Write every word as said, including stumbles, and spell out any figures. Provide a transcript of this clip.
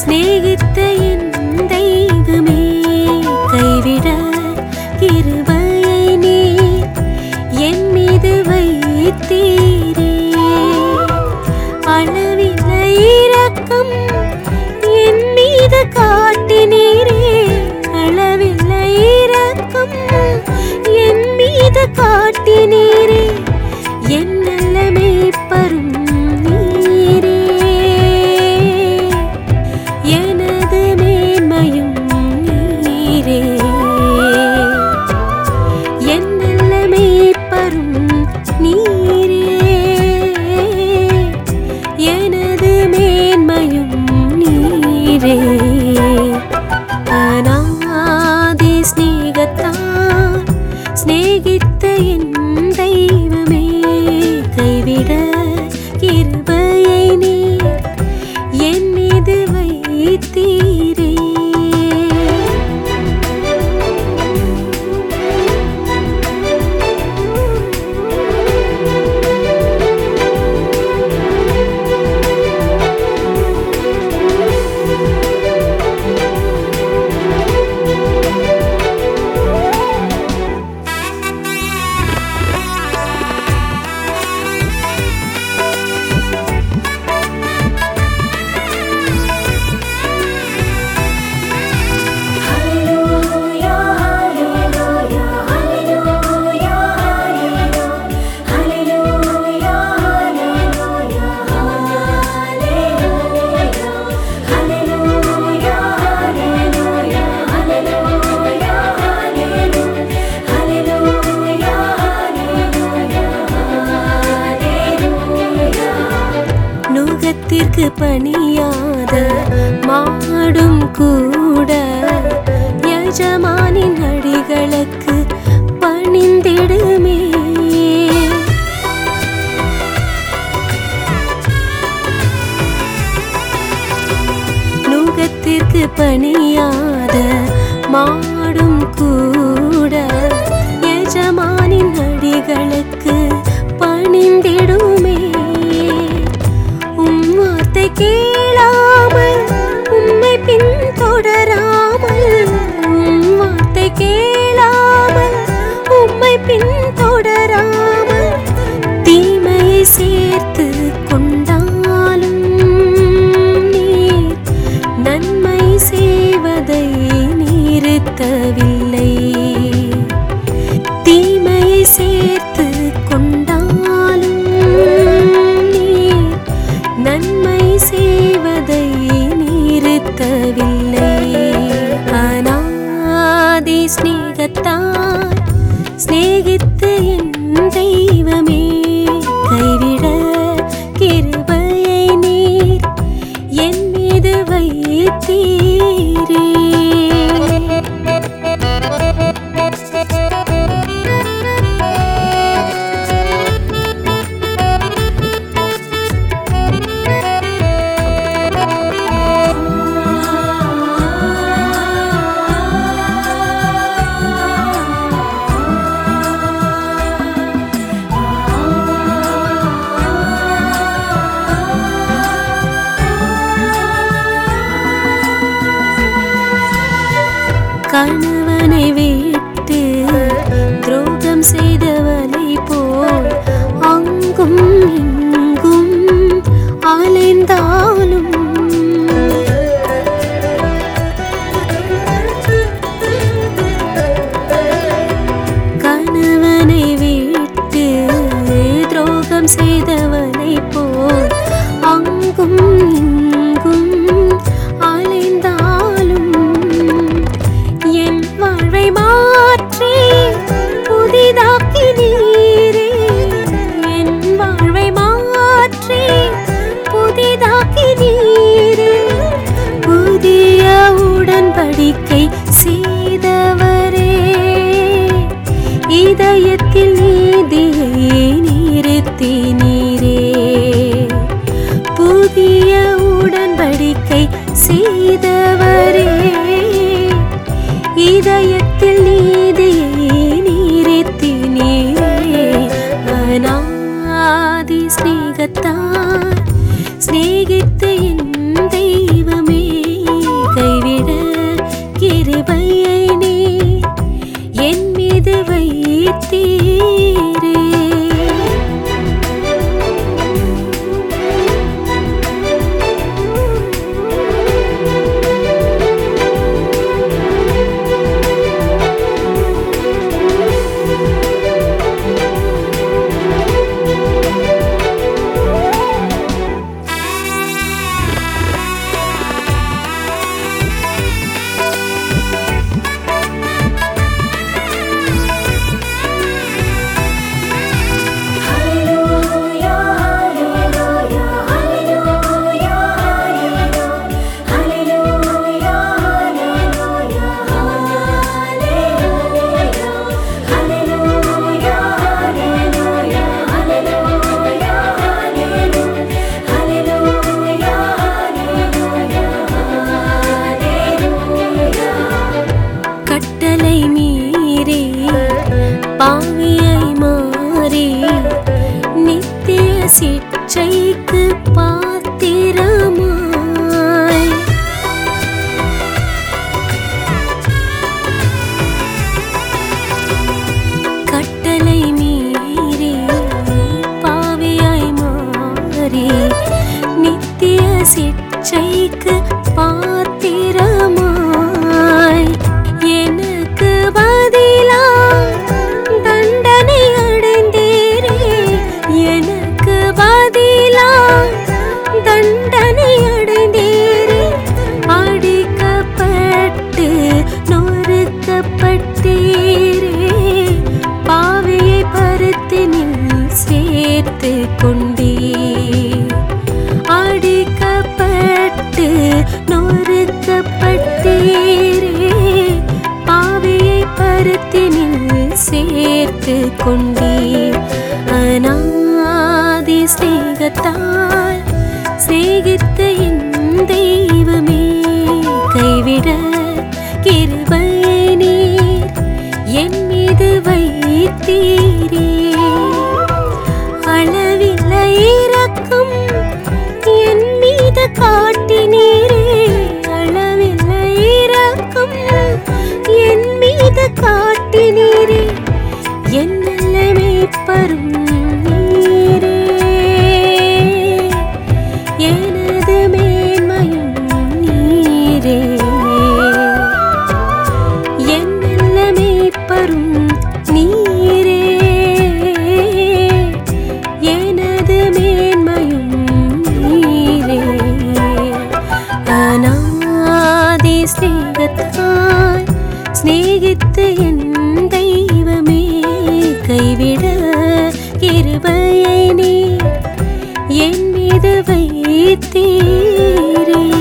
சிநேகித்த என் தெய்வமே கைவிட கிருபையை நீர் என் மீது வைத்தீரே. அளவில்ல இரக்கம் என் மீது காட்டினீரே. அளவில்ல இரக்கம் என் மீது காட்டினீரே. என் நல்ல மேய்ப்பரும் நீரே. எனது மேன்மையும் நீரே. என் நல்ல மேய்ப்பரும் நீரே. எனது மேன்மையும் நீரே. அநாதி ஸ்நேகத்தால் சிநேகித்த என் தெய்வமே கைவிட கிருபையை நீர் என் மீது வைத்தீரே. நுகத்திற்கு பணியாத மாடும் கூட யஜமானின் அடிகளுக்கு பணிந்திடுமே. நுகத்திற்கு பணியாத மாடும் கூட யஜமானின் அடிகளுக்கு பணிந்திடுமே. உம் வார்த்தை கேளாமல் உம்மை பின்தொடராமல் உம் வார்த்தை கேளாமல் உம்மை பின்தொடராமல் தீமையை சேர்த்து கொண்டாலும் நீர் நன்மை செய்வதை நிறுத்தவில்லை. தீமையை சேர்த்து கொண்டாலும் நீர் நன்மை செய்வதை நிறுத்தவில்லை. அநாதி ஸ்நேகத்தால் சிநேகித்த என் தெய்வமே கைவிட கிருபையை நீர் என் மீது வைத்தீரே. கணவனை விட்டு துரோகம் செய்தவனை போல் அங்கும் இங்கும் அலைந்தாலும் கணவனை விட்டு துரோகம் செய்தவனை போல் அங்கும் இங்கும் அலைந்தாலும் என் வாழ்வை மாற்றி புதிதாக்கினீரே. என் வாழ்வை மாற்றி புதிதாக்கினீரே. புதிய உடன்படிக்கை செய்தவரே இதயத்தில் நீதியை நிறுத்தினீரே. புதிய உடன்படிக்கை செய்தவரே இதயத்தில் நீதியை நிறுத்தினீரே. அநாதி ஸ்நேகத்தால் சிநேகித்த என் தெய்வமே பாவியாய் மாறி நித்திய சிற்றைக்கு பாத்திரமாய் கட்டளை மீறி பாவியாய் மாறி நித்திய சிற்றைக்கு பாத்திரமாய் எனக்கு பதிலா தண்டனை அடைந்தீரே எனக்கு பதிலா தண்டனை அடைந்தீரே அடிக்கப்பட்டு நொறுக்கப்பட்டீரே பாவியை பருத்தினில் சேர்த்து கொண்டீர் அடிக்கப்பட்டு நொறுக்கப்பட்டீரே பாவியை பருத்தினில் சேர்த்து கொண்டீர் அநாதி ஸ்நேகத்தால் சிநேகித்த என் தெய்வமே கைவிட கிருபையை நீர் என் மீது வைத்தீரே அளவில்லை இரக்கம் என் மீது காட்டினீரே அளவில்லை இரக்கம் என் மீது காட்டினீரே என் நல்ல மேய்ப்பரும் நீரே எனது மேன்மையும் நீரே என் நல்ல மேய்ப்பரும் நீரே எனது மேன்மையும் நீரே அநாதி ஸ்நேகத்தால் சிநேகித்த என் தெய்வமே கைவிட கிருபையை நீர் என் மீது வைத்தீரே